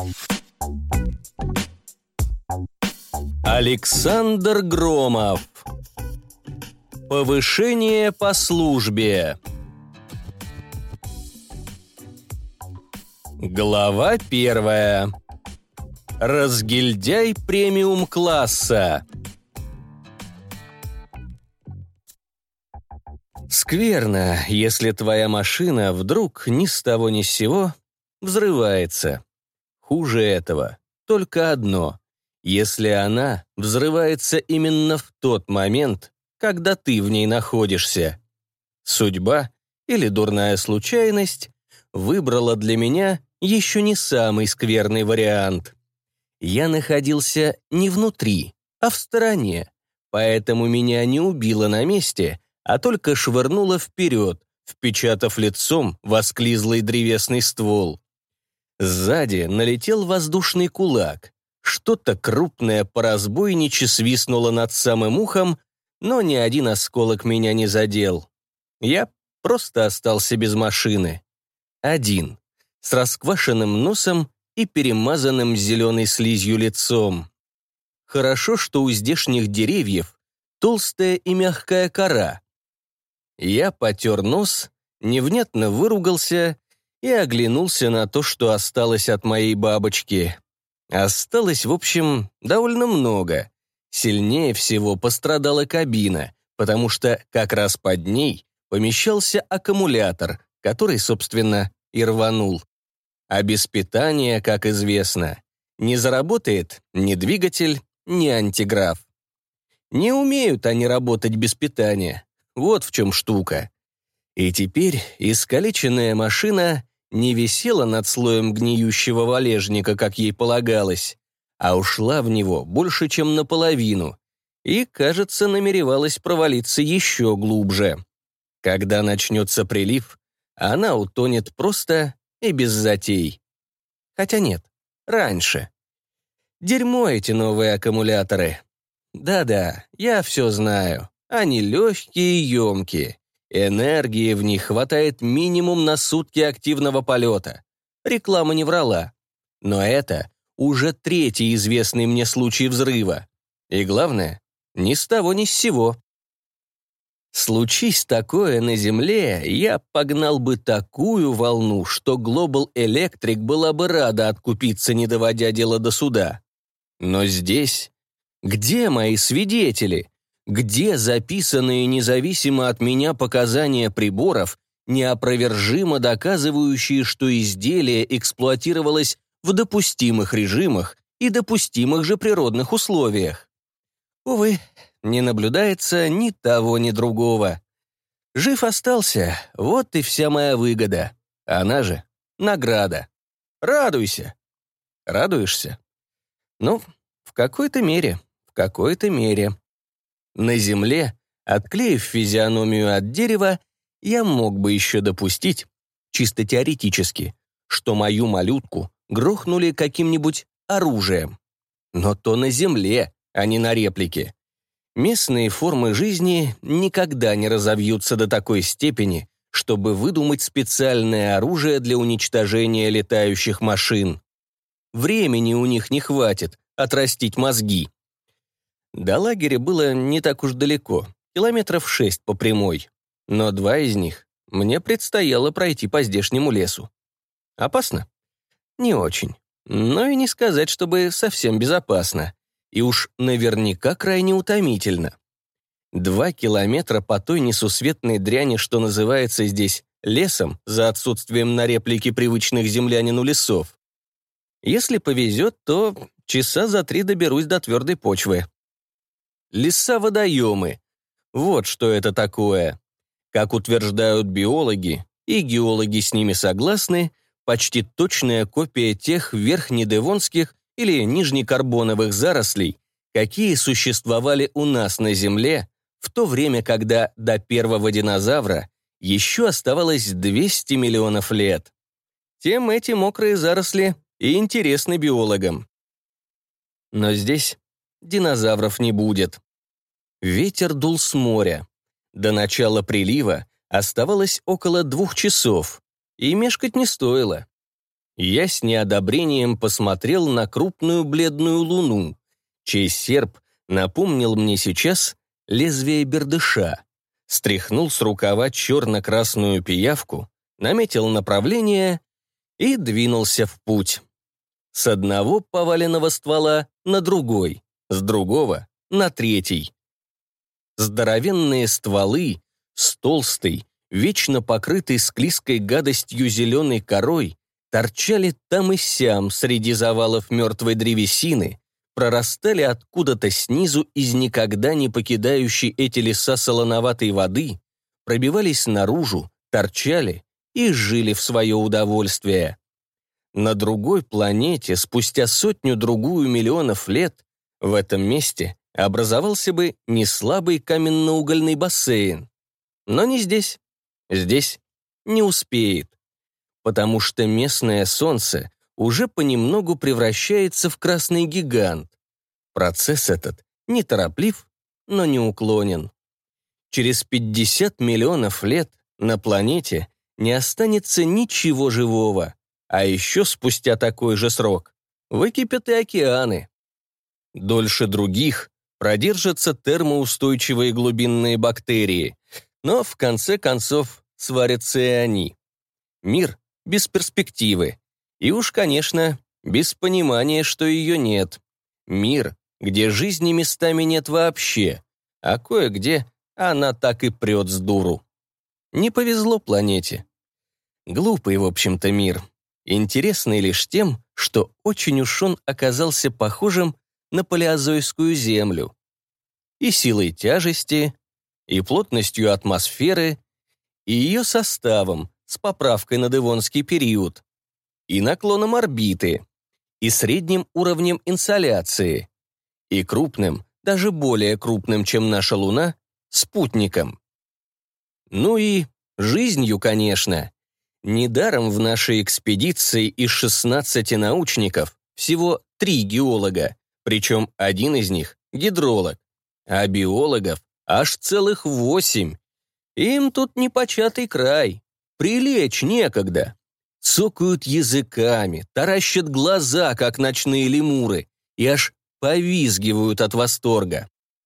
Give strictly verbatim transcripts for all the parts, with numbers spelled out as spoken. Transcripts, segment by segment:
Александр Громов. Повышение по службе. Глава первая. Разгильдяй премиум-класса. Скверно, если твоя машина вдруг ни с того ни с сего взрывается. Хуже этого только одно. Если она взрывается именно в тот момент, когда ты в ней находишься. Судьба или дурная случайность выбрала для меня еще не самый скверный вариант. Я находился не внутри, а в стороне, поэтому меня не убило на месте, а только швырнуло вперед, впечатав лицом в осклизлый древесный ствол. Сзади налетел воздушный кулак. Что-то крупное по-разбойничьи свистнуло над самым ухом, но ни один осколок меня не задел. Я просто остался без машины. Один, с расквашенным носом и перемазанным зеленой слизью лицом. Хорошо, что у здешних деревьев толстая и мягкая кора. Я потер нос, невнятно выругался и оглянулся на то, что осталось от моей бабочки. Осталось, в общем, довольно много. Сильнее всего пострадала кабина, потому что как раз под ней помещался аккумулятор, который, собственно, и рванул. А без питания, как известно, не заработает ни двигатель, ни антиграф. Не умеют они работать без питания. Вот в чем штука. И теперь искалеченная машина не висела над слоем гниющего валежника, как ей полагалось, а ушла в него больше, чем наполовину, и, кажется, намеревалась провалиться еще глубже. Когда начнется прилив, она утонет просто и без затей. Хотя нет, раньше. Дерьмо эти новые аккумуляторы. Да-да, я все знаю. Они легкие и емкие. Энергии в них хватает минимум на сутки активного полета. Реклама не врала. Но это уже третий известный мне случай взрыва. И главное, ни с того ни с сего. Случись такое на Земле, я погнал бы такую волну, что Global Electric была бы рада откупиться, не доводя дело до суда. Но здесь... Где мои свидетели? Где записанные независимо от меня показания приборов, неопровержимо доказывающие, что изделие эксплуатировалось в допустимых режимах и допустимых же природных условиях? Увы, не наблюдается ни того, ни другого. Жив остался, вот и вся моя выгода. Она же награда. Радуйся. Радуешься? Ну, в какой-то мере, в какой-то мере. На земле, отклеив физиономию от дерева, я мог бы еще допустить, чисто теоретически, что мою малютку грохнули каким-нибудь оружием. Но то на земле, а не на реплике. Местные формы жизни никогда не разовьются до такой степени, чтобы выдумать специальное оружие для уничтожения летающих машин. Времени у них не хватит отрастить мозги. До лагеря было не так уж далеко, километров шесть по прямой, но два из них мне предстояло пройти по здешнему лесу. Опасно? Не очень, но и не сказать, чтобы совсем безопасно, и уж наверняка крайне утомительно. Два километра по той несусветной дряни, что называется здесь лесом, за отсутствием на реплике привычных землянину лесов. Если повезет, то часа за три доберусь до твердой почвы. Леса-водоемы. Вот что это такое. Как утверждают биологи, и геологи с ними согласны, почти точная копия тех верхнедевонских или нижнекарбоновых зарослей, какие существовали у нас на Земле в то время, когда до первого динозавра еще оставалось двести миллионов лет. Тем эти мокрые заросли и интересны биологам. Но здесь динозавров не будет. Ветер дул с моря. До начала прилива оставалось около двух часов, и мешкать не стоило. Я с неодобрением посмотрел на крупную бледную луну, чей серп напомнил мне сейчас лезвие бердыша, стряхнул с рукава черно-красную пиявку, наметил направление и двинулся в путь. С одного поваленного ствола на другой, с другого на третий. Здоровенные стволы с толстой, вечно покрытой склизкой гадостью зеленой корой торчали там и сям среди завалов мертвой древесины, прорастали откуда-то снизу из никогда не покидающей эти леса солоноватой воды, пробивались наружу, торчали и жили в свое удовольствие. На другой планете, спустя сотню-другую миллионов лет, в этом месте образовался бы неслабый каменно-угольный бассейн. Но не здесь. Здесь не успеет. Потому что местное солнце уже понемногу превращается в красный гигант. Процесс этот нетороплив, но неуклонен. Через пятьдесят миллионов лет на планете не останется ничего живого, а еще спустя такой же срок выкипят и океаны. Дольше других продержатся термоустойчивые глубинные бактерии, но в конце концов сварятся и они. Мир без перспективы. И уж, конечно, без понимания, что ее нет. Мир, где жизни местами нет вообще, а кое-где она так и прет с дуру. Не повезло планете. Глупый, в общем-то, мир. Интересный лишь тем, что очень уж он оказался похожим на палеозойскую Землю. И силой тяжести, и плотностью атмосферы, и ее составом с поправкой на девонский период, и наклоном орбиты, и средним уровнем инсоляции, и крупным, даже более крупным, чем наша Луна, спутником. Ну и жизнью, конечно. Недаром в нашей экспедиции из шестнадцати научников всего три геолога, причем один из них — гидролог, а биологов аж целых восемь. Им тут непочатый край, прилечь некогда. Цокают языками, таращат глаза, как ночные лемуры, и аж повизгивают от восторга.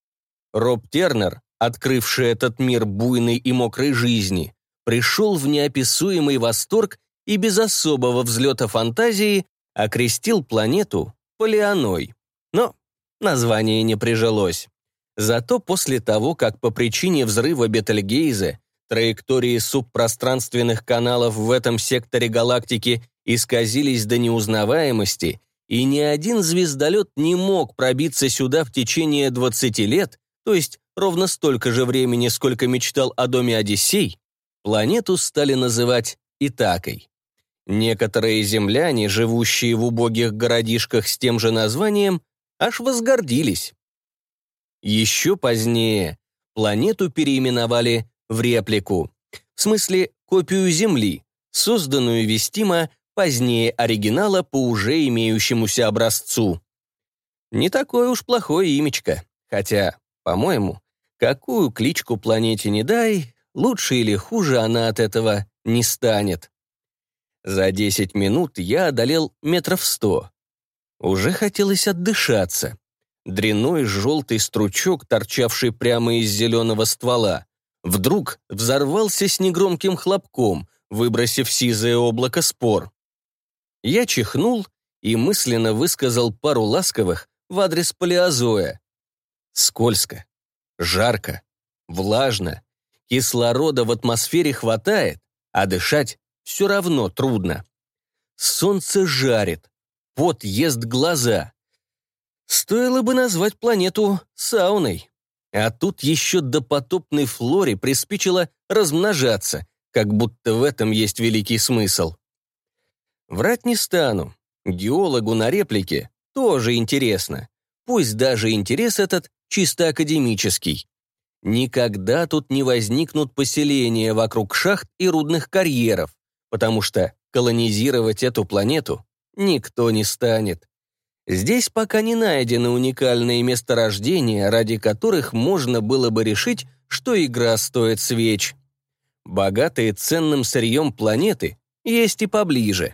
Роб Тернер, открывший этот мир буйной и мокрой жизни, пришел в неописуемый восторг и без особого взлета фантазии окрестил планету Полианой. Но название не прижилось. Зато после того, как по причине взрыва Бетельгейзе траектории субпространственных каналов в этом секторе галактики исказились до неузнаваемости, и ни один звездолет не мог пробиться сюда в течение двадцати лет, то есть ровно столько же времени, сколько мечтал о доме Одиссей, планету стали называть Итакой. Некоторые земляне, живущие в убогих городишках с тем же названием, аж возгордились. Еще позднее планету переименовали в Реплику, в смысле копию Земли, созданную вестимо позднее оригинала по уже имеющемуся образцу. Не такое уж плохое имечко, хотя, по-моему, какую кличку планете не дай, лучше или хуже она от этого не станет. За десять минут я одолел метров сто. Уже хотелось отдышаться. Дряной желтый стручок, торчавший прямо из зеленого ствола, вдруг взорвался с негромким хлопком, выбросив сизое облако спор. Я чихнул и мысленно высказал пару ласковых в адрес палеозоя. Скользко, жарко, влажно, кислорода в атмосфере хватает, а дышать все равно трудно. Солнце жарит, пот ест глаза. Стоило бы назвать планету сауной. А тут еще допотопной флоре приспичило размножаться, как будто в этом есть великий смысл. Врать не стану. Геологу на реплике тоже интересно. Пусть даже интерес этот чисто академический. Никогда тут не возникнут поселения вокруг шахт и рудных карьеров, потому что колонизировать эту планету никто не станет. Здесь пока не найдены уникальные месторождения, ради которых можно было бы решить, что игра стоит свеч. Богатые ценным сырьем планеты есть и поближе.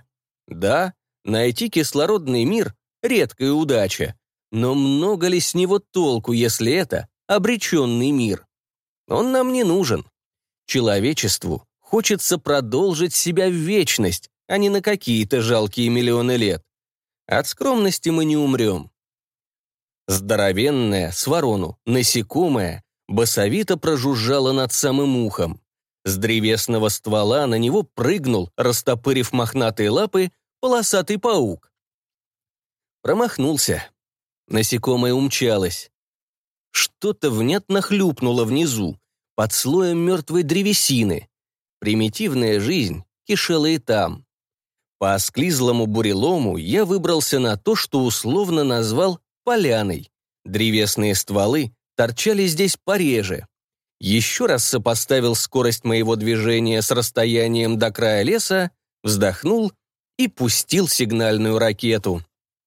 Да, найти кислородный мир — редкая удача, но много ли с него толку, если это обреченный мир? Он нам не нужен. Человечеству хочется продолжить себя в вечность, а не на какие-то жалкие миллионы лет. От скромности мы не умрем. Здоровенная, с ворону, насекомое, басовито прожужжало над самым ухом. С древесного ствола на него прыгнул, растопырив мохнатые лапы, полосатый паук. Промахнулся. Насекомое умчалось. Что-то внятно хлюпнуло внизу, под слоем мертвой древесины. Примитивная жизнь кишела и там. По осклизлому бурелому я выбрался на то, что условно назвал поляной. Древесные стволы торчали здесь пореже. Еще раз сопоставил скорость моего движения с расстоянием до края леса, вздохнул и пустил сигнальную ракету.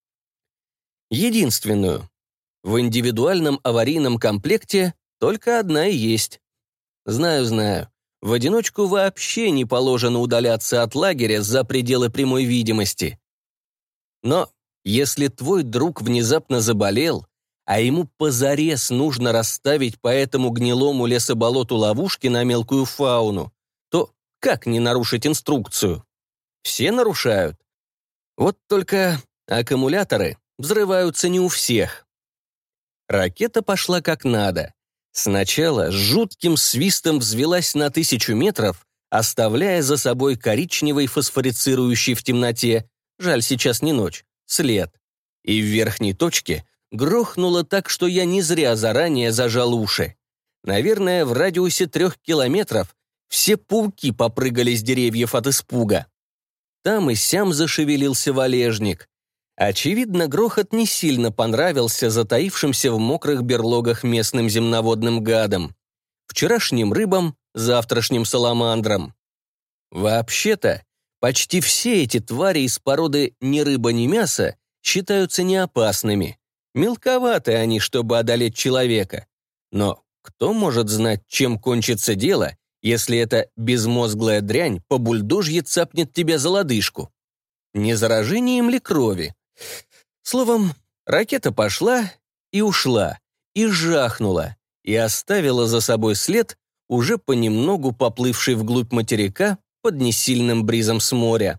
Единственную. В индивидуальном аварийном комплекте только одна и есть. Знаю, знаю. В одиночку вообще не положено удаляться от лагеря за пределы прямой видимости. Но если твой друг внезапно заболел, а ему позарез нужно расставить по этому гнилому лесоболоту ловушки на мелкую фауну, то как не нарушить инструкцию? Все нарушают. Вот только аккумуляторы взрываются не у всех. Ракета пошла как надо. Сначала с жутким свистом взвелась на тысячу метров, оставляя за собой коричневый фосфорицирующий в темноте, жаль, сейчас не ночь, след. И в верхней точке грохнуло так, что я не зря заранее зажал уши. Наверное, в радиусе трех километров все пауки попрыгали с деревьев от испуга. Там и сям зашевелился валежник. Очевидно, грохот не сильно понравился затаившимся в мокрых берлогах местным земноводным гадам, вчерашним рыбам, завтрашним саламандрам. Вообще-то, почти все эти твари из породы ни рыба, ни мясо считаются неопасными. Мелковаты они, чтобы одолеть человека. Но кто может знать, чем кончится дело, если эта безмозглая дрянь по бульдожье цапнет тебя за лодыжку? Не заражением ли крови? Словом, ракета пошла и ушла, и жахнула, и оставила за собой след, уже понемногу поплывший вглубь материка под несильным бризом с моря.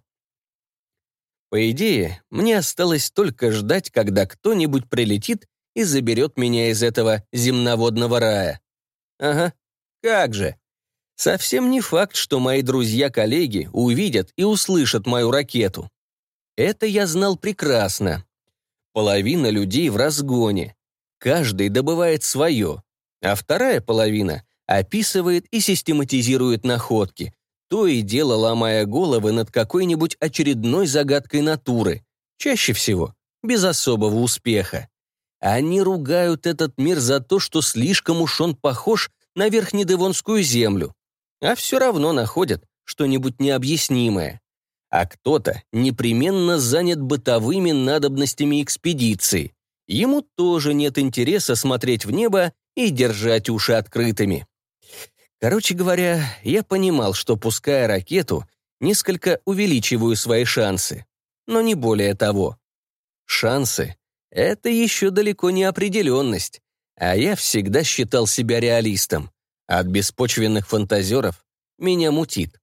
По идее, мне осталось только ждать, когда кто-нибудь прилетит и заберет меня из этого земноводного рая. Ага, как же. Совсем не факт, что мои друзья-коллеги увидят и услышат мою ракету. Это я знал прекрасно. Половина людей в разгоне. Каждый добывает свое, а вторая половина описывает и систематизирует находки, то и дело ломая головы над какой-нибудь очередной загадкой натуры, чаще всего без особого успеха. Они ругают этот мир за то, что слишком уж он похож на верхнедевонскую землю, а все равно находят что-нибудь необъяснимое. А кто-то непременно занят бытовыми надобностями экспедиции. Ему тоже нет интереса смотреть в небо и держать уши открытыми. Короче говоря, я понимал, что, пуская ракету, несколько увеличиваю свои шансы. Но не более того. Шансы — это еще далеко не определенность, а я всегда считал себя реалистом. От беспочвенных фантазеров меня мутит.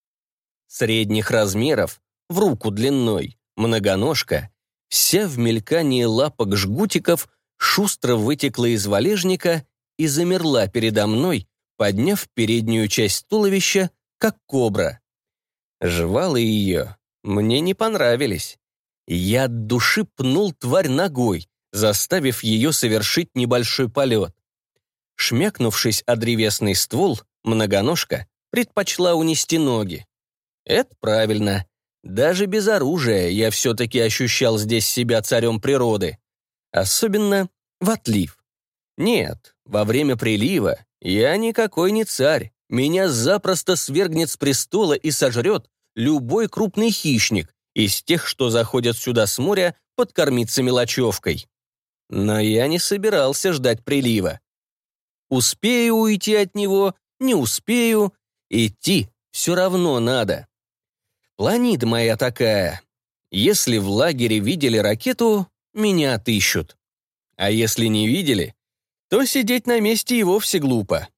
Средних размеров, в руку длиной, многоножка, вся в мелькании лапок жгутиков шустро вытекла из валежника и замерла передо мной, подняв переднюю часть туловища, как кобра. Жвалы ее мне не понравились. Я от души пнул тварь ногой, заставив ее совершить небольшой полет. Шмякнувшись о древесный ствол, многоножка предпочла унести ноги. Это правильно. Даже без оружия я все-таки ощущал здесь себя царем природы. Особенно в отлив. Нет, во время прилива я никакой не царь. Меня запросто свергнет с престола и сожрет любой крупный хищник из тех, что заходят сюда с моря подкормиться мелочевкой. Но я не собирался ждать прилива. Успею уйти от него, не успею, идти все равно надо. Планида моя такая. Если в лагере видели ракету, меня отыщут. А если не видели, то сидеть на месте и вовсе глупо.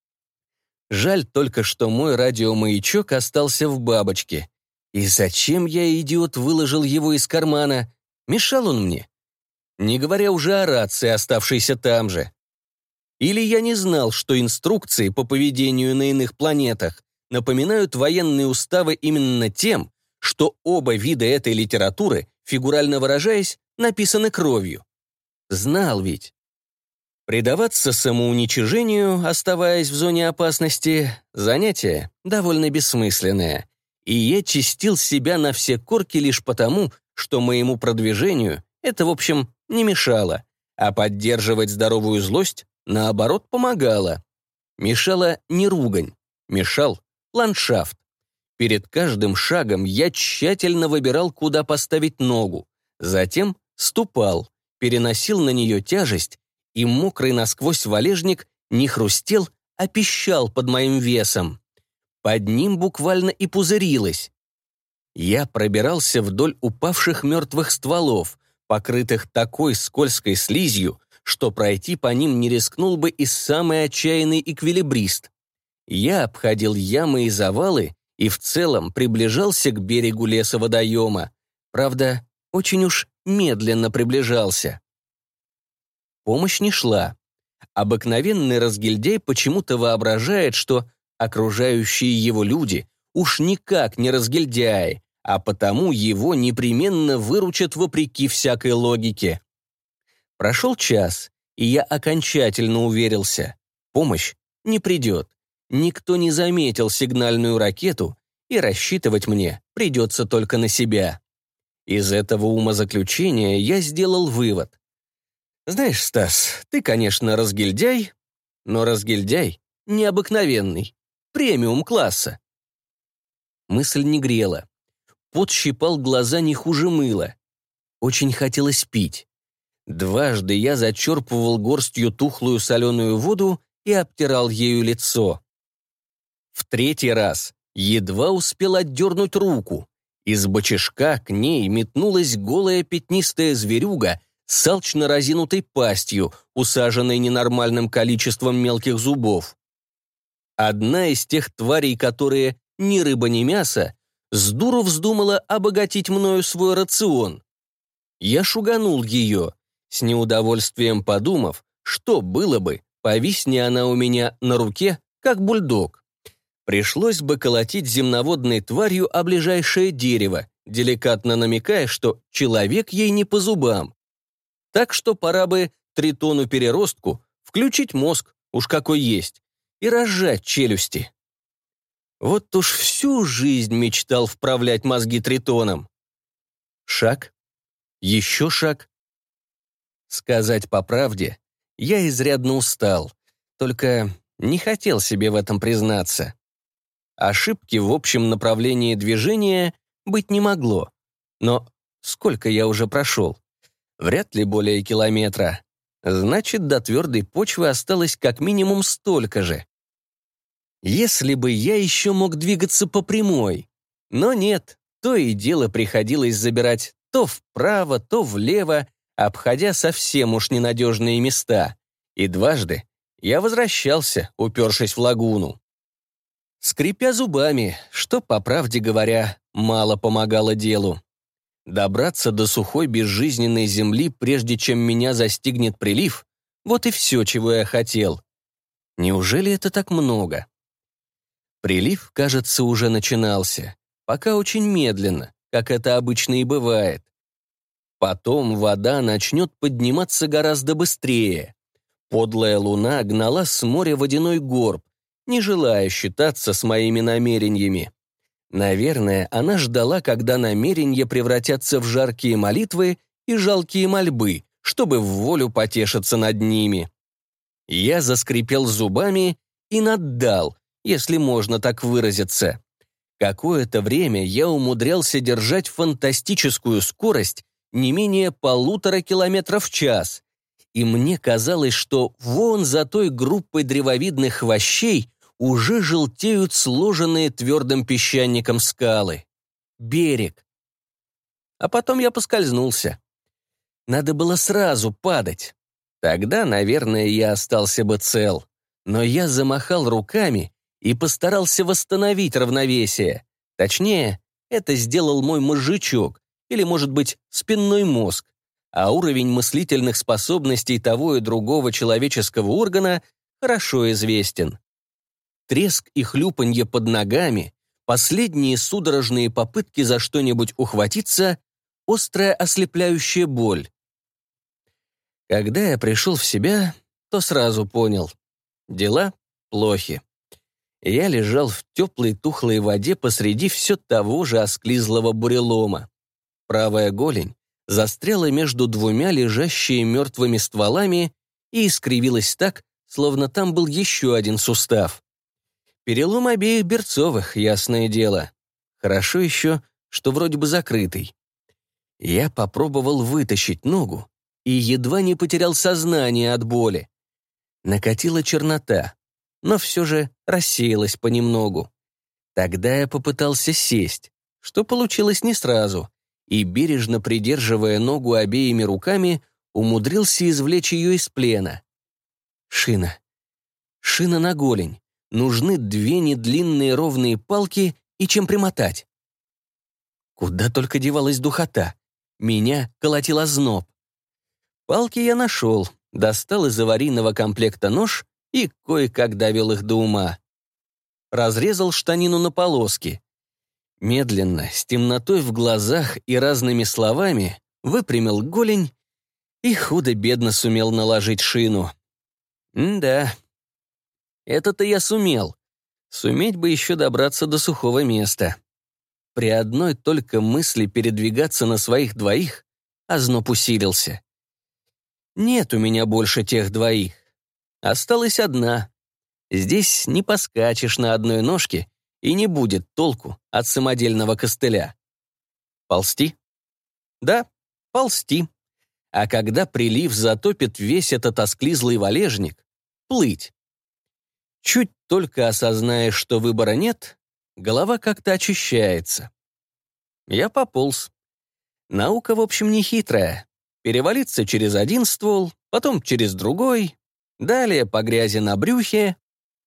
Жаль только, что мой радиомаячок остался в бабочке. И зачем я, идиот, выложил его из кармана? Мешал он мне. Не говоря уже о рации, оставшейся там же. Или я не знал, что инструкции по поведению на иных планетах напоминают военные уставы именно тем, что оба вида этой литературы, фигурально выражаясь, написаны кровью. Знал ведь. Предаваться самоуничижению, оставаясь в зоне опасности, занятие довольно бессмысленное, и я чистил себя на все корки лишь потому, что моему продвижению это, в общем, не мешало, а поддерживать здоровую злость, наоборот, помогало. Мешала не ругань, мешал ландшафт. Перед каждым шагом я тщательно выбирал, куда поставить ногу, затем ступал, переносил на нее тяжесть, и мокрый насквозь валежник не хрустел, а пищал под моим весом. Под ним буквально и пузырилось. Я пробирался вдоль упавших мертвых стволов, покрытых такой скользкой слизью, что пройти по ним не рискнул бы и самый отчаянный эквилибрист. Я обходил ямы и завалы и в целом приближался к берегу леса-водоема. Правда, очень уж медленно приближался. Помощь не шла. Обыкновенный разгильдяй почему-то воображает, что окружающие его люди уж никак не разгильдяи, а потому его непременно выручат вопреки всякой логике. Прошел час, и я окончательно уверился. Помощь не придет. Никто не заметил сигнальную ракету, и рассчитывать мне придется только на себя. Из этого умозаключения я сделал вывод. Знаешь, Стас, ты, конечно, разгильдяй, но разгильдяй необыкновенный, премиум-класса. Мысль не грела. Пот щипал глаза не хуже мыла. Очень хотелось пить. Дважды я зачерпывал горстью тухлую соленую воду и обтирал ею лицо. В третий раз едва успел отдернуть руку. Из бочишка к ней метнулась голая пятнистая зверюга с алчно разинутой пастью, усаженной ненормальным количеством мелких зубов. Одна из тех тварей, которые ни рыба, ни мясо, сдуру вздумала обогатить мною свой рацион. Я шуганул ее, с неудовольствием подумав, что было бы, повисни она у меня на руке, как бульдог. Пришлось бы колотить земноводной тварью о ближайшее дерево, деликатно намекая, что человек ей не по зубам. Так что пора бы тритону-переростку включить мозг, уж какой есть, и разжать челюсти. Вот уж всю жизнь мечтал вправлять мозги тритоном. Шаг, еще шаг. Сказать по правде, я изрядно устал, только не хотел себе в этом признаться. Ошибки в общем направлении движения быть не могло. Но сколько я уже прошел? Вряд ли более километра. Значит, до твердой почвы осталось как минимум столько же. Если бы я еще мог двигаться по прямой. Но нет, то и дело приходилось забирать то вправо, то влево, обходя совсем уж ненадежные места. И дважды я возвращался, упершись в лагуну. Скрипя зубами, что, по правде говоря, мало помогало делу. Добраться до сухой безжизненной земли, прежде чем меня застигнет прилив, вот и все, чего я хотел. Неужели это так много? Прилив, кажется, уже начинался, пока очень медленно, как это обычно и бывает. Потом вода начнет подниматься гораздо быстрее. Подлая луна гнала с моря водяной горб, не желая считаться с моими намерениями. Наверное, она ждала, когда намерения превратятся в жаркие молитвы и жалкие мольбы, чтобы в волю потешиться над ними. Я заскрипел зубами и наддал, если можно так выразиться. Какое-то время я умудрялся держать фантастическую скорость не менее полутора километров в час, и мне казалось, что вон за той группой древовидных хвощей уже желтеют сложенные твердым песчаником скалы. Берег. а потом я поскользнулся. Надо было сразу падать. Тогда, наверное, я остался бы цел. Но я замахал руками и постарался восстановить равновесие. Точнее, это сделал мой мозжечок, или, может быть, спинной мозг, а уровень мыслительных способностей того и другого человеческого органа хорошо известен. Треск и хлюпанье под ногами, последние судорожные попытки за что-нибудь ухватиться, острая ослепляющая боль. Когда я пришел в себя, то сразу понял. Дела плохи. Я лежал в теплой тухлой воде посреди все того же осклизлого бурелома. Правая голень застряла между двумя лежащими мертвыми стволами и искривилась так, словно там был еще один сустав. Перелом обеих берцовых, ясное дело. Хорошо еще, что вроде бы закрытый. Я попробовал вытащить ногу и едва не потерял сознание от боли. Накатила чернота, но все же рассеялась понемногу. Тогда я попытался сесть, что получилось не сразу, и, бережно придерживая ногу обеими руками, умудрился извлечь ее из плена. Шина. Шина на голень. Нужны две недлинные ровные палки и чем примотать. Куда только девалась духота. Меня колотил озноб. Палки я нашел, достал из аварийного комплекта нож и кое-как довел их до ума. Разрезал штанину на полоски. Медленно, с темнотой в глазах и разными словами, выпрямил голень и худо-бедно сумел наложить шину. М-да. Это-то я сумел. Суметь бы еще добраться до сухого места. При одной только мысли передвигаться на своих двоих озноб усилился. Нет у меня больше тех двоих. Осталась одна. Здесь не поскачешь на одной ножке, и не будет толку от самодельного костыля. Ползти? Да, ползти. А когда прилив затопит весь этот осклизлый валежник, плыть. Чуть только осознаешь, что выбора нет, голова как-то очищается. Я пополз. Наука, в общем, не хитрая. Перевалиться через один ствол, потом через другой, далее по грязи на брюхе.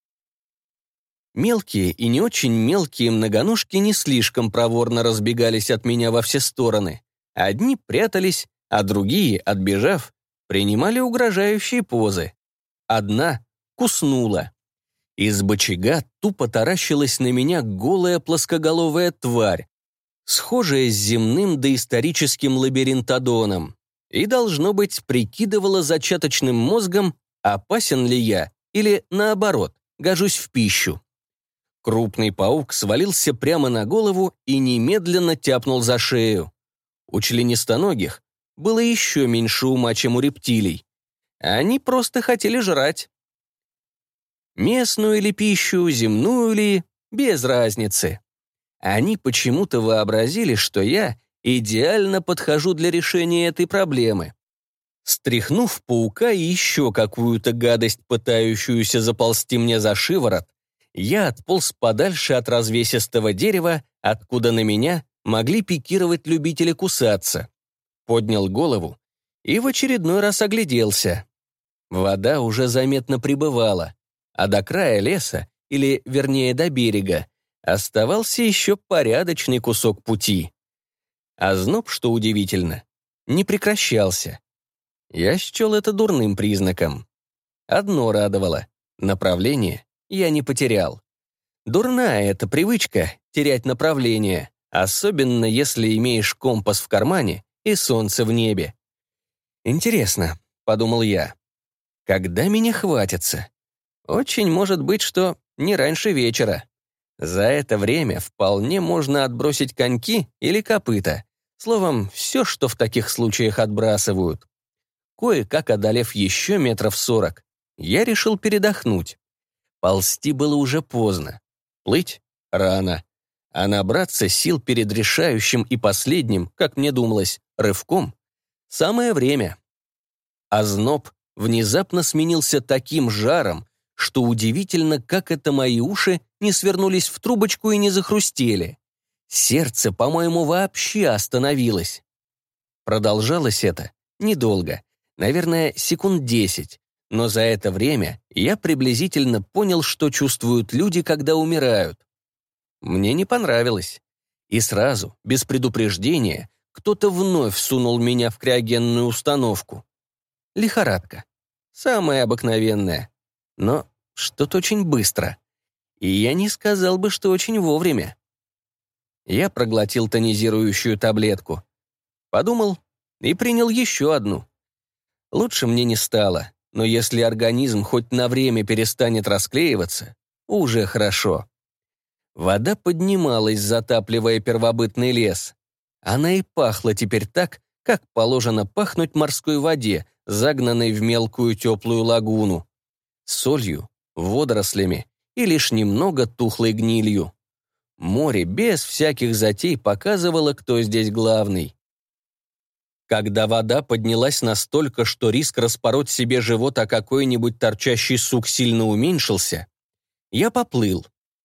Мелкие и не очень мелкие многоножки не слишком проворно разбегались от меня во все стороны. Одни прятались, а другие, отбежав, принимали угрожающие позы. Одна куснула. Из бочага тупо таращилась на меня голая плоскоголовая тварь, схожая с земным доисторическим лабиринтодоном, и, должно быть, прикидывала зачаточным мозгом, опасен ли я, или, наоборот, гожусь в пищу. Крупный паук свалился прямо на голову и немедленно тяпнул за шею. У членистоногих было еще меньше ума, чем у рептилий. Они просто хотели жрать. Местную ли пищу, земную ли, без разницы. Они почему-то вообразили, что я идеально подхожу для решения этой проблемы. Стряхнув паука и еще какую-то гадость, пытающуюся заползти мне за шиворот, я отполз подальше от развесистого дерева, откуда на меня могли пикировать любители кусаться. Поднял голову и в очередной раз огляделся. Вода уже заметно прибывала, а до края леса, или, вернее, до берега, оставался еще порядочный кусок пути. Озноб, что удивительно, не прекращался. Я счел это дурным признаком. Одно радовало — направление я не потерял. Дурная эта привычка — терять направление, особенно если имеешь компас в кармане и солнце в небе. «Интересно», — подумал я, — «когда меня хватится? Очень может быть, что не раньше вечера. За это время вполне можно отбросить коньки или копыта. Словом, все, что в таких случаях отбрасывают. Кое-как одолев еще метров сорок, я решил передохнуть. Ползти было уже поздно. Плыть — рано. А набраться сил перед решающим и последним, как мне думалось, рывком — самое время. Озноб внезапно сменился таким жаром, что удивительно, как это мои уши не свернулись в трубочку и не захрустели. Сердце, по-моему, вообще остановилось. Продолжалось это недолго, наверное, секунд десять, но за это время я приблизительно понял, что чувствуют люди, когда умирают. Мне не понравилось. И сразу, без предупреждения, кто-то вновь сунул меня в криогенную установку. Лихорадка. Самая обыкновенная. Но что-то очень быстро. И я не сказал бы, что очень вовремя. Я проглотил тонизирующую таблетку. Подумал и принял еще одну. Лучше мне не стало, но если организм хоть на время перестанет расклеиваться, уже хорошо. Вода поднималась, затапливая первобытный лес. Она и пахла теперь так, как положено пахнуть морской воде, загнанной в мелкую теплую лагуну. Солью, водорослями и лишь немного тухлой гнилью. Море без всяких затей показывало, кто здесь главный. Когда вода поднялась настолько, что риск распороть себе живот о какой-нибудь торчащий сук сильно уменьшился, я поплыл.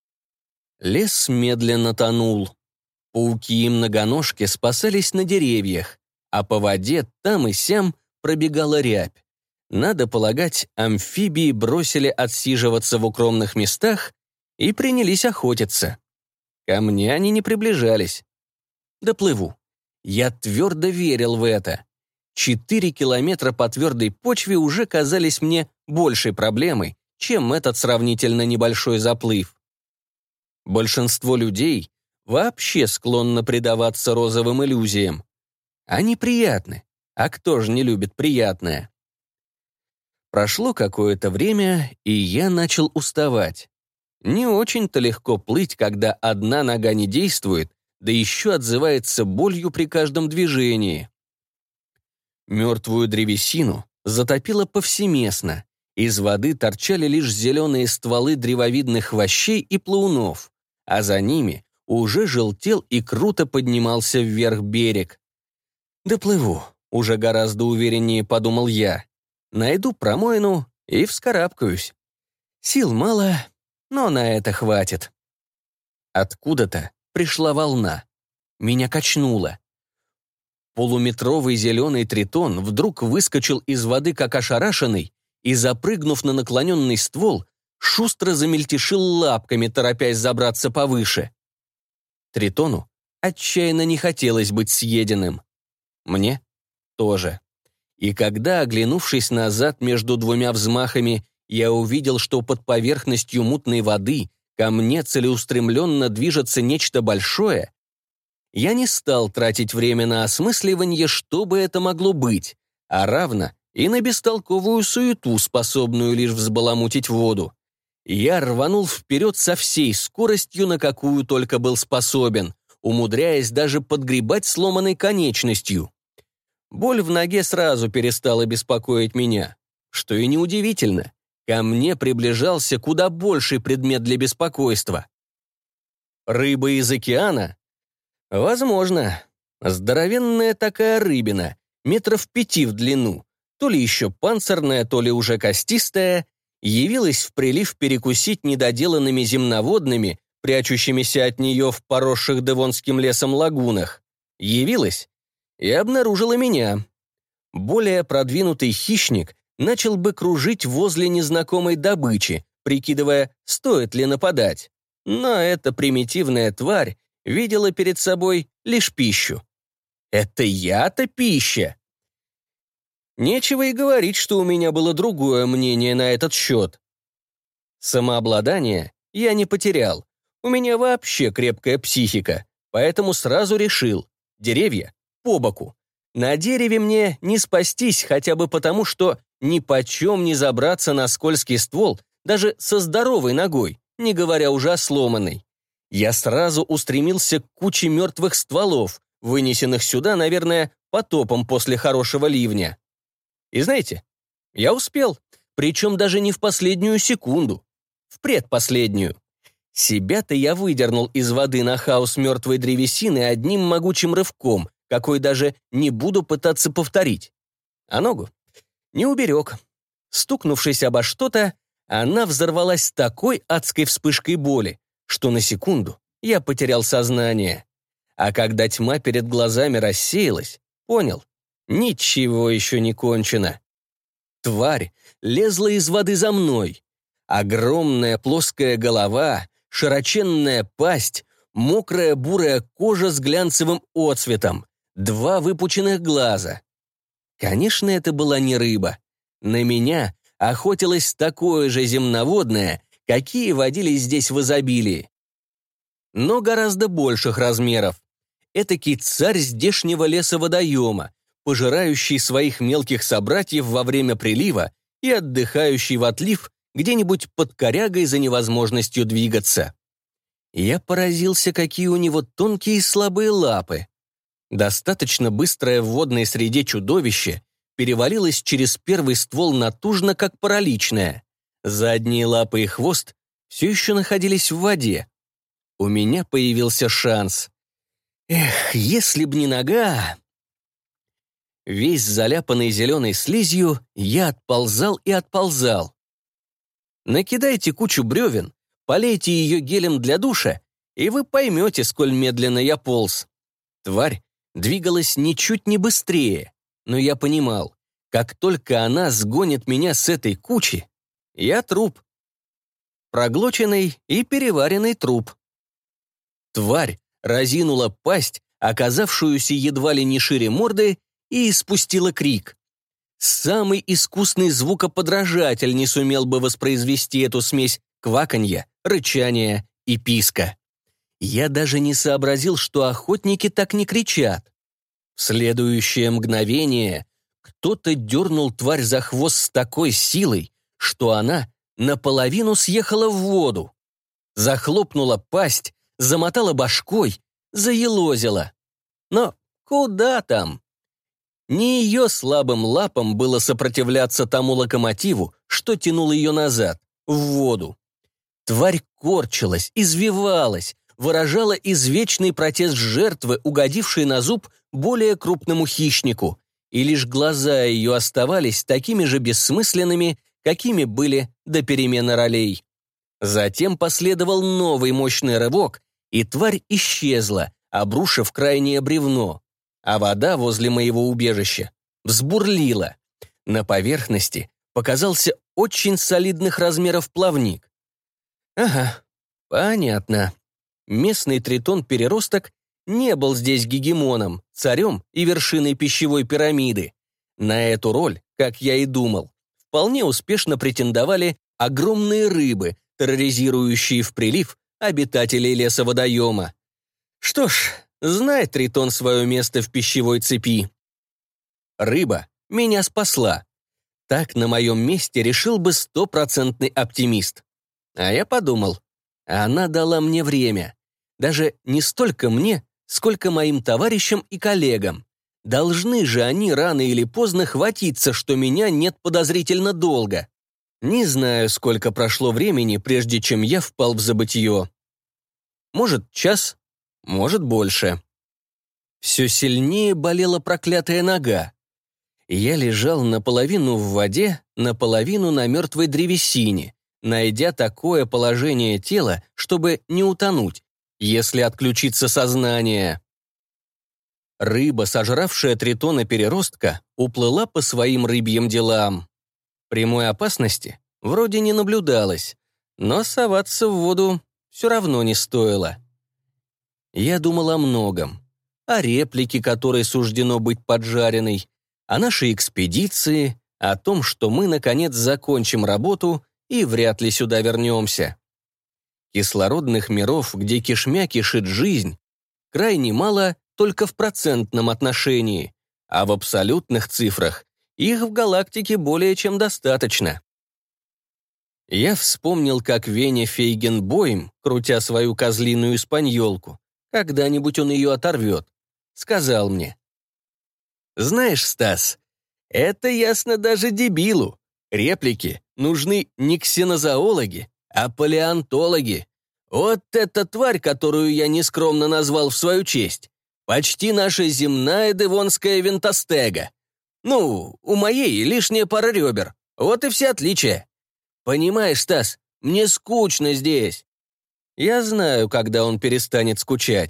Лес медленно тонул. Пауки и многоножки спасались на деревьях, а по воде там и сям пробегала рябь. Надо полагать, амфибии бросили отсиживаться в укромных местах и принялись охотиться. Ко мне они не приближались. Доплыву. Я твердо верил в это. Четыре километра по твердой почве уже казались мне большей проблемой, чем этот сравнительно небольшой заплыв. Большинство людей вообще склонно предаваться розовым иллюзиям. Они приятны, а кто же не любит приятное? Прошло какое-то время, и я начал уставать. Не очень-то легко плыть, когда одна нога не действует, да еще отзывается болью при каждом движении. Мертвую древесину затопило повсеместно. Из воды торчали лишь зеленые стволы древовидных хвощей и плавунов, а за ними уже желтел и круто поднимался вверх берег. «Доплыву», — уже гораздо увереннее подумал я. «Найду промоину и вскарабкаюсь. Сил мало, но на это хватит». Откуда-то пришла волна. Меня качнуло. Полуметровый зеленый тритон вдруг выскочил из воды как ошарашенный и, запрыгнув на наклоненный ствол, шустро замельтешил лапками, торопясь забраться повыше. Тритону отчаянно не хотелось быть съеденным. Мне тоже. И когда, оглянувшись назад между двумя взмахами, я увидел, что под поверхностью мутной воды ко мне целеустремленно движется нечто большое, я не стал тратить время на осмысливание, что бы это могло быть, а равно и на бестолковую суету, способную лишь взбаламутить воду. Я рванул вперед со всей скоростью, на какую только был способен, умудряясь даже подгребать сломанной конечностью. Боль в ноге сразу перестала беспокоить меня, что и неудивительно. Ко мне приближался куда больший предмет для беспокойства. Рыба из океана? Возможно. Здоровенная такая рыбина, метров пяти в длину, то ли еще панцирная, то ли уже костистая, явилась в прилив перекусить недоделанными земноводными, прячущимися от нее в поросших девонским лесом лагунах. Явилась и обнаружила меня. Более продвинутый хищник начал бы кружить возле незнакомой добычи, прикидывая, стоит ли нападать. Но эта примитивная тварь видела перед собой лишь пищу. Это я-то пища? Нечего и говорить, что у меня было другое мнение на этот счет. Самообладание я не потерял. У меня вообще крепкая психика, поэтому сразу решил — деревья по боку. На дереве мне не спастись хотя бы потому, что ни почем не забраться на скользкий ствол даже со здоровой ногой, не говоря уже о сломанной. Я сразу устремился к куче мертвых стволов, вынесенных сюда, наверное, потопом после хорошего ливня. И знаете, я успел, причем даже не в последнюю секунду, в предпоследнюю. Себя-то я выдернул из воды на хаос мертвой древесины одним могучим рывком, какой даже не буду пытаться повторить. А ногу не уберег. Стукнувшись обо что-то, она взорвалась такой адской вспышкой боли, что на секунду я потерял сознание. А когда тьма перед глазами рассеялась, понял, ничего еще не кончено. Тварь лезла из воды за мной. Огромная плоская голова, широченная пасть, мокрая бурая кожа с глянцевым отцветом, два выпученных глаза. Конечно, это была не рыба. На меня охотилось такое же земноводное, какие водились здесь в изобилии. Но гораздо больших размеров. Этакий царь здешнего леса-водоема, пожирающий своих мелких собратьев во время прилива и отдыхающий в отлив где-нибудь под корягой за невозможностью двигаться. Я поразился, какие у него тонкие и слабые лапы. Достаточно быстрое в водной среде чудовище перевалилось через первый ствол натужно, как параличное. Задние лапы и хвост все еще находились в воде. У меня появился шанс. Эх, если б не нога... Весь заляпанный зеленой слизью, я отползал и отползал. Накидайте кучу бревен, полейте ее гелем для душа, и вы поймете, сколь медленно я полз. Тварь двигалась ничуть не быстрее, но я понимал, как только она сгонит меня с этой кучи, я труп. Проглоченный и переваренный труп. Тварь разинула пасть, оказавшуюся едва ли не шире морды, и испустила крик. Самый искусный звукоподражатель не сумел бы воспроизвести эту смесь кваканья, рычания и писка. Я даже не сообразил, что охотники так не кричат. В следующее мгновение кто-то дернул тварь за хвост с такой силой, что она наполовину съехала в воду. Захлопнула пасть, замотала башкой, заелозила. Но куда там? Не ее слабым лапам было сопротивляться тому локомотиву, что тянул ее назад, в воду. Тварь корчилась, извивалась, выражала извечный протест жертвы, угодившей на зуб более крупному хищнику, и лишь глаза ее оставались такими же бессмысленными, какими были до перемены ролей. Затем последовал новый мощный рывок, и тварь исчезла, обрушив крайнее бревно, а вода возле моего убежища взбурлила. На поверхности показался очень солидных размеров плавник. Ага, понятно. Местный тритон-переросток не был здесь гегемоном, царем и вершиной пищевой пирамиды. На эту роль, как я и думал, вполне успешно претендовали огромные рыбы, терроризирующие в прилив обитателей леса-водоема. Что ж, знает тритон свое место в пищевой цепи. Рыба меня спасла. Так на моем месте решил бы стопроцентный оптимист. А я подумал, она дала мне время. Даже не столько мне, сколько моим товарищам и коллегам. Должны же они рано или поздно хватиться, что меня нет подозрительно долго. Не знаю, сколько прошло времени, прежде чем я впал в забытье. Может, час, может, больше. Все сильнее болела проклятая нога. Я лежал наполовину в воде, наполовину на мертвой древесине, найдя такое положение тела, чтобы не утонуть, если отключится сознание. Рыба, сожравшая тритона-переростка, уплыла по своим рыбьим делам. Прямой опасности вроде не наблюдалось, но соваться в воду все равно не стоило. Я думал о многом. О реплике, которой суждено быть поджаренной, о нашей экспедиции, о том, что мы, наконец, закончим работу и вряд ли сюда вернемся. Кислородных миров, где кишмя кишит жизнь, крайне мало только в процентном отношении, а в абсолютных цифрах их в галактике более чем достаточно. Я вспомнил, как Веня Фейгенбойм, крутя свою козлиную испаньолку, когда-нибудь он ее оторвет, сказал мне: «Знаешь, Стас, это ясно даже дебилу. Реплики нужны не ксенозоологи, а палеонтологи. Вот эта тварь, которую я нескромно назвал в свою честь, почти наша земная девонская вентостега. Ну, у моей лишняя пара ребер. Вот и все отличия. Понимаешь, Стас, мне скучно здесь». Я знаю, когда он перестанет скучать.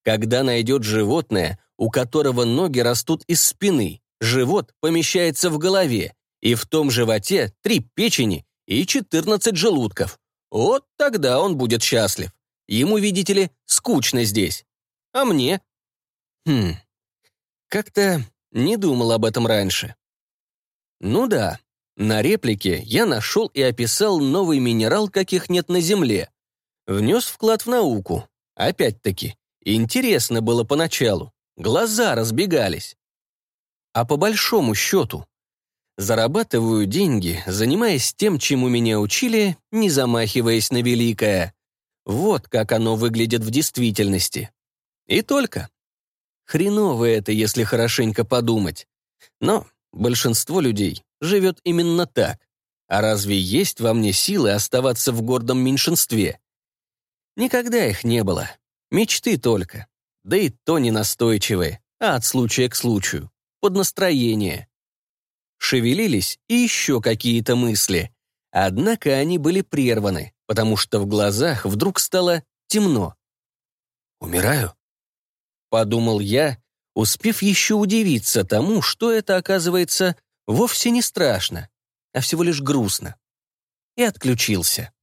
Когда найдет животное, у которого ноги растут из спины, живот помещается в голове, и в том животе три печени и четырнадцать желудков. Вот тогда он будет счастлив. Ему, видите ли, скучно здесь. А мне? Хм, как-то не думал об этом раньше. Ну да, на реплике я нашел и описал новый минерал, каких нет на Земле. Внес вклад в науку. Опять-таки, интересно было поначалу. Глаза разбегались. А по большому счету, зарабатываю деньги, занимаясь тем, чему меня учили, не замахиваясь на великое. Вот как оно выглядит в действительности. И только. Хреново это, если хорошенько подумать. Но большинство людей живет именно так. А разве есть во мне силы оставаться в гордом меньшинстве? Никогда их не было. Мечты только. Да и то не настойчивые, а от случая к случаю. Под настроение. Шевелились и еще какие-то мысли. Однако они были прерваны, потому что в глазах вдруг стало темно. «Умираю?» — подумал я, успев еще удивиться тому, что это, оказывается, вовсе не страшно, а всего лишь грустно. И отключился.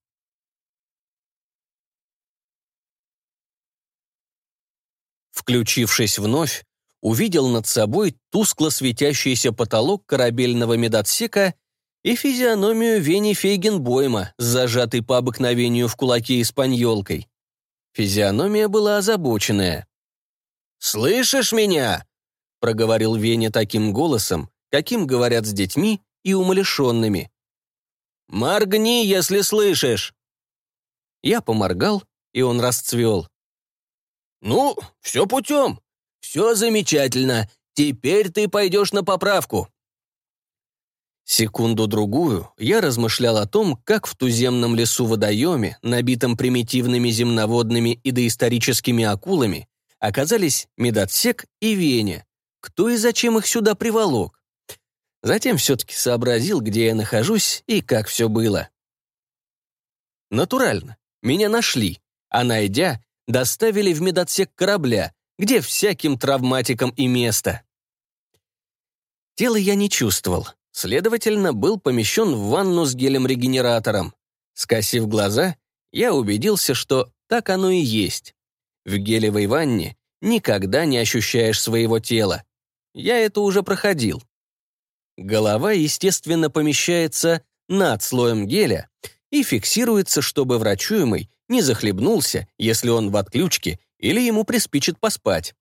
Включившись вновь, увидел над собой тускло светящийся потолок корабельного медотсека и физиономию Вени Фейгенбойма, зажатой по обыкновению в кулаке испаньолкой. Физиономия была озабоченная. «Слышишь меня?» — проговорил Веня таким голосом, каким говорят с детьми и умалишенными. «Моргни, если слышишь!» Я поморгал, и он расцвел. «Ну, все путем. Все замечательно. Теперь ты пойдешь на поправку». Секунду-другую я размышлял о том, как в туземном лесу-водоеме, набитом примитивными земноводными и доисторическими акулами, оказались медотсек и Веня. Кто и зачем их сюда приволок? Затем все-таки сообразил, где я нахожусь и как все было. Натурально, меня нашли, а найдя, доставили в медотсек корабля, где всяким травматикам и место. Тело я не чувствовал, следовательно, был помещен в ванну с гелем-регенератором. Скосив глаза, я убедился, что так оно и есть. В гелевой ванне никогда не ощущаешь своего тела. Я это уже проходил. Голова, естественно, помещается над слоем геля и фиксируется, чтобы врачуемый не захлебнулся, если он в отключке или ему приспичит поспать.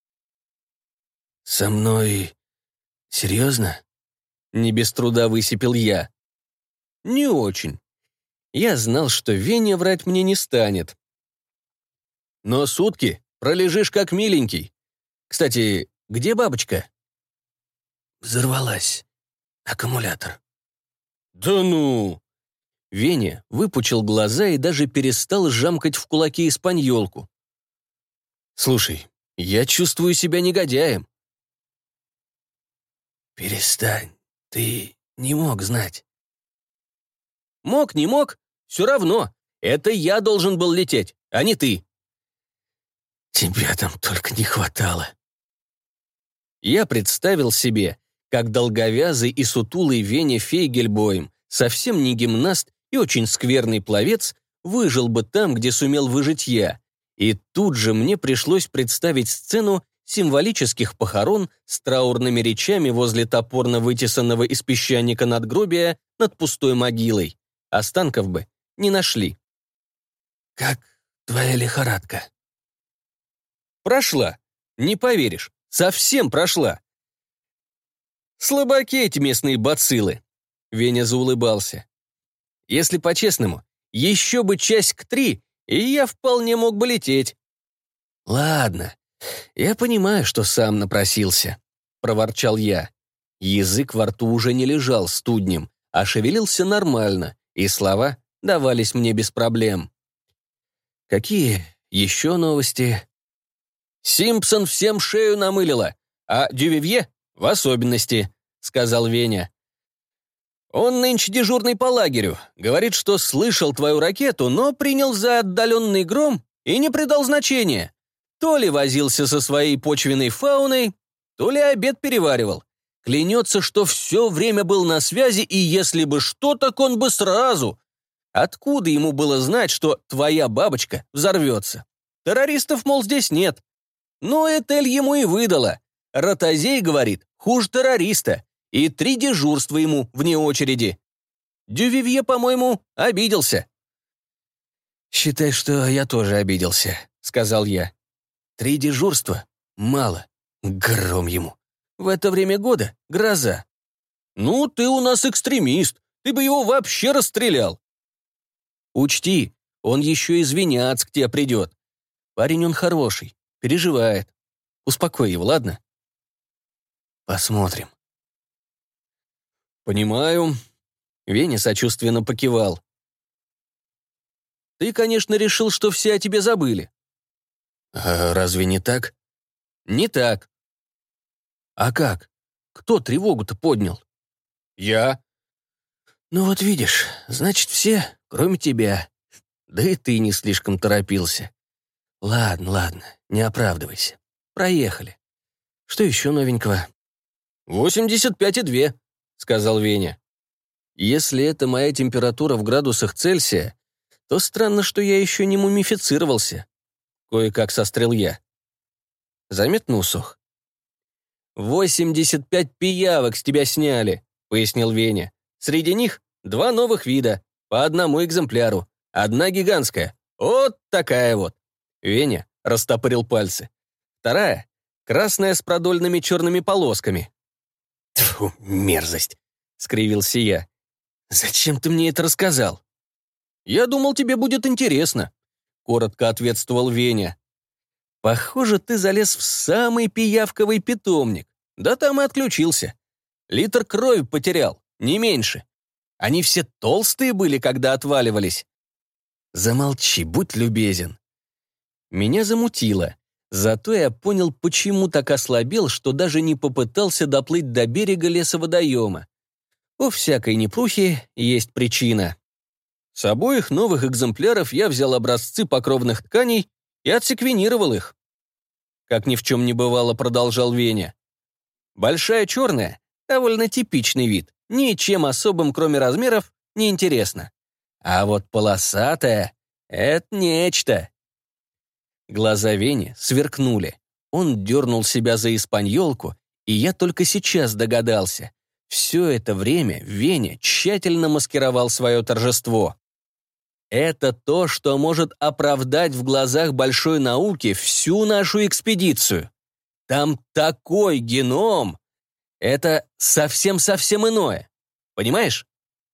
«Со мной серьезно?» — не без труда высипел я. «Не очень. Я знал, что Веня врать мне не станет. Но сутки пролежишь как миленький. Кстати, где бабочка?» «Взорвалась. Аккумулятор». «Да ну!» Веня выпучил глаза и даже перестал жамкать в кулаки испаньолку. «Слушай, я чувствую себя негодяем». «Перестань, ты не мог знать». «Мог, не мог, все равно. Это я должен был лететь, а не ты». «Тебя там только не хватало». Я представил себе, как долговязый и сутулый Веня Фейгельбойм, совсем не гимнаст и очень скверный пловец, выжил бы там, где сумел выжить я. И тут же мне пришлось представить сцену символических похорон с траурными речами возле топорно вытесанного из песчаника надгробия над пустой могилой. Останков бы не нашли. «Как твоя лихорадка?» «Прошла. Не поверишь, совсем прошла». «Слабаки эти местные бациллы», — Веня заулыбался. «Если по-честному, еще бы часик три, и я вполне мог бы лететь». «Ладно, я понимаю, что сам напросился», — проворчал я. Язык во рту уже не лежал студнем, а шевелился нормально, и слова давались мне без проблем. «Какие еще новости?» «Симпсон всем шею намылила, а Дювивье в особенности», — сказал Веня. «Он нынче дежурный по лагерю. Говорит, что слышал твою ракету, но принял за отдаленный гром и не придал значения. То ли возился со своей почвенной фауной, то ли обед переваривал. Клянется, что все время был на связи, и если бы что, так он бы сразу. Откуда ему было знать, что твоя бабочка взорвется? Террористов, мол, здесь нет. Но Этель ему и выдала. Ротозей, говорит, хуже террориста. И три дежурства ему вне очереди. Дювивье, по-моему, обиделся. «Считай, что я тоже обиделся», — сказал я. «Три дежурства? Мало. Гром ему. В это время года гроза». «Ну, ты у нас экстремист. Ты бы его вообще расстрелял». «Учти, он еще извиняться к тебе придет. Парень он хороший, переживает. Успокой его, ладно?» «Посмотрим». «Понимаю». Веня сочувственно покивал. «Ты, конечно, решил, что все о тебе забыли». «А разве не так?» «Не так». «А как? Кто тревогу-то поднял?» «Я». «Ну вот видишь, значит, все, кроме тебя. Да и ты не слишком торопился. Ладно, ладно, не оправдывайся. Проехали. Что еще новенького?» «Восемьдесят пять и две», — сказал Веня. «Если это моя температура в градусах Цельсия, то странно, что я еще не мумифицировался». Кое-как сострил я. Заметно усох. «Восемьдесят пять пиявок с тебя сняли», — пояснил Веня. «Среди них два новых вида, по одному экземпляру. Одна гигантская, вот такая вот». Веня растопырил пальцы. Вторая — красная с продольными черными полосками. «Тьфу, мерзость», — скривился я. «Зачем ты мне это рассказал?» «Я думал, тебе будет интересно», — коротко ответствовал Веня. «Похоже, ты залез в самый пиявковый питомник. Да там и отключился. Литр крови потерял, не меньше. Они все толстые были, когда отваливались». «Замолчи, будь любезен». Меня замутило. Зато я понял, почему так ослабел, что даже не попытался доплыть до берега леса-водоема. У всякой непрухи есть причина. С обоих новых экземпляров я взял образцы покровных тканей и отсеквенировал их. Как ни в чем не бывало, продолжал Веня. Большая черная — довольно типичный вид, ничем особым, кроме размеров, не интересно. А вот полосатая — это нечто. Глаза Вени сверкнули. Он дернул себя за испаньолку, и я только сейчас догадался. Все это время Веня тщательно маскировал свое торжество. Это то, что может оправдать в глазах большой науки всю нашу экспедицию. Там такой геном. Это совсем-совсем иное. Понимаешь?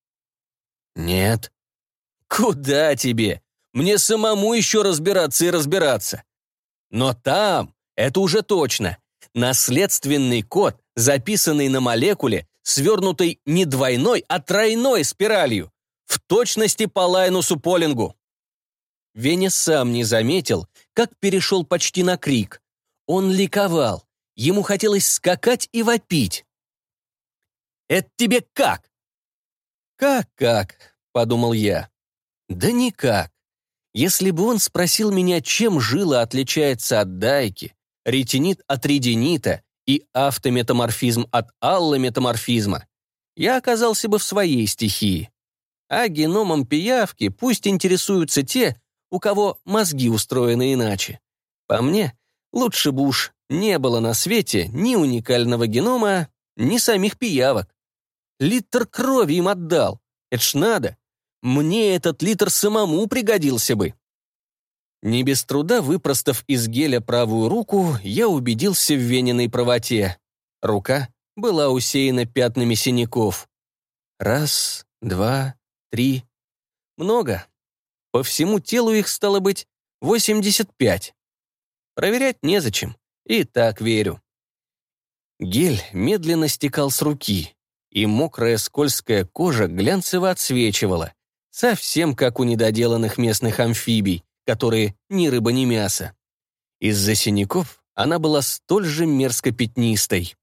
Нет. Куда тебе? Мне самому еще разбираться и разбираться. Но там, это уже точно, наследственный код, записанный на молекуле, свернутой не двойной, а тройной спиралью, в точности по Лайнусу Полингу. Веня сам не заметил, как перешел почти на крик. Он ликовал, ему хотелось скакать и вопить. «Это тебе как?» «Как-как?» — подумал я. «Да никак. Если бы он спросил меня, чем жила отличается от дайки, ретинит от рединита и автометаморфизм от аллометаморфизма, я оказался бы в своей стихии. А геномом пиявки пусть интересуются те, у кого мозги устроены иначе. По мне, лучше бы уж не было на свете ни уникального генома, ни самих пиявок. Литр крови им отдал. Это ж надо. Мне этот литр самому пригодился бы». Не без труда выпростав из геля правую руку, я убедился в Вениной правоте. Рука была усеяна пятнами синяков. Раз, два, три. Много. По всему телу их стало быть восемьдесят пять. Проверять незачем. И так верю. Гель медленно стекал с руки, и мокрая скользкая кожа глянцево отсвечивала, совсем как у недоделанных местных амфибий, которые ни рыба, ни мясо. Из-за синяков она была столь же мерзко пятнистой.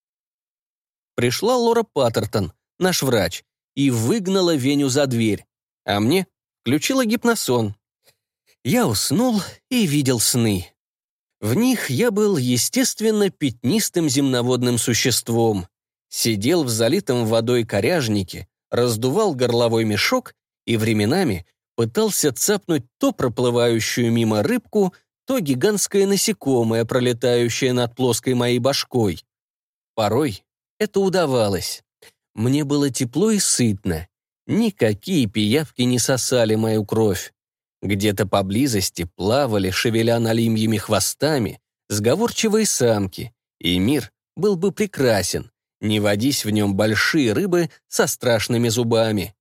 Пришла Лора Паттертон, наш врач, и выгнала Веню за дверь, а мне включила гипносон. Я уснул и видел сны. В них я был, естественно, пятнистым земноводным существом. Сидел в залитом водой коряжнике, раздувал горловой мешок и временами пытался цапнуть то проплывающую мимо рыбку, то гигантское насекомое, пролетающее над плоской моей башкой. Порой это удавалось. Мне было тепло и сытно. Никакие пиявки не сосали мою кровь. Где-то поблизости плавали, шевеля налимьими хвостами, сговорчивые самки, и мир был бы прекрасен, не водись в нем большие рыбы со страшными зубами.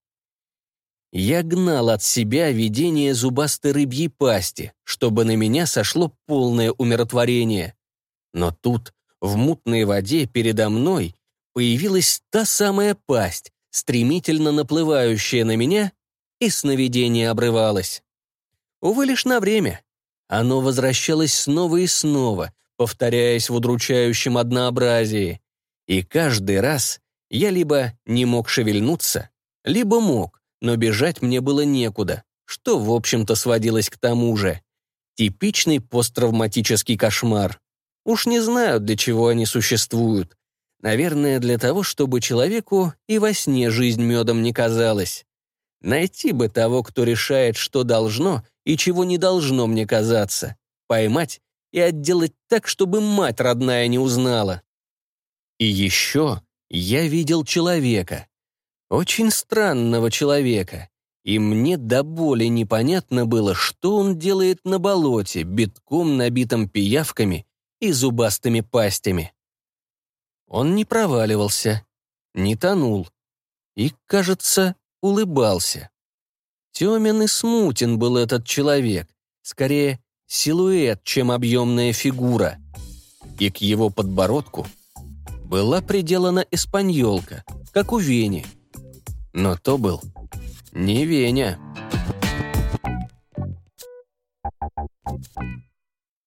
Я гнал от себя видение зубастой рыбьей пасти, чтобы на меня сошло полное умиротворение. Но тут, в мутной воде передо мной, появилась та самая пасть, стремительно наплывающая на меня, и сновидение обрывалось. Увы, лишь на время. Оно возвращалось снова и снова, повторяясь в удручающем однообразии. И каждый раз я либо не мог шевельнуться, либо мог, но бежать мне было некуда, что, в общем-то, сводилось к тому же. Типичный посттравматический кошмар. Уж не знаю, для чего они существуют. Наверное, для того, чтобы человеку и во сне жизнь медом не казалась. Найти бы того, кто решает, что должно и чего не должно мне казаться. Поймать и отделать так, чтобы мать родная не узнала. И еще я видел человека. Очень странного человека. И мне до боли непонятно было, что он делает на болоте, битком набитом пиявками и зубастыми пастями. Он не проваливался, не тонул и, кажется, улыбался. Темен и смутен был этот человек, скорее силуэт, чем объемная фигура. И к его подбородку была приделана эспаньолка, как у Вени. Но то был не Веня.